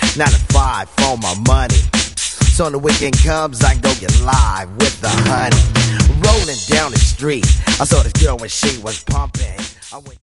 9 to 5 for my money. So when the weekend comes, I go get live with the honey. Rolling down the street, I saw this girl when she was pumping.